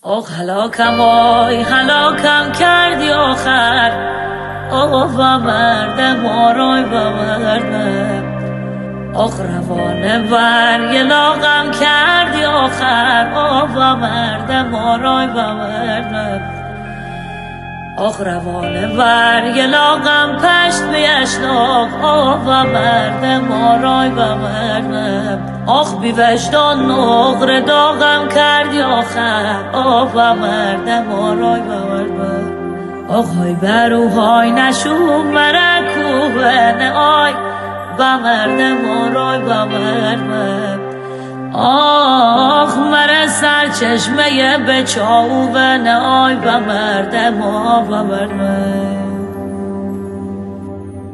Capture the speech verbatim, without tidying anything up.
آخ هلاکم وای هلاکم کردی آخر آه و مردم آرای و مردم آخ روانه بر یه لاغم کردی آخر آه و مردم آرای و مردم آخ روانه بر یه لاغم پشت بیشناک آه و مردم آرای و مردم آخ بی وجدان نقر داغم کردی آخر آه و مردم آرای و مردم آخ های برو های نشون مرکوه نه آی و مردم آرای و مردم آخ مره سر چشمه به چاو و نه آی و مردم آه و مردم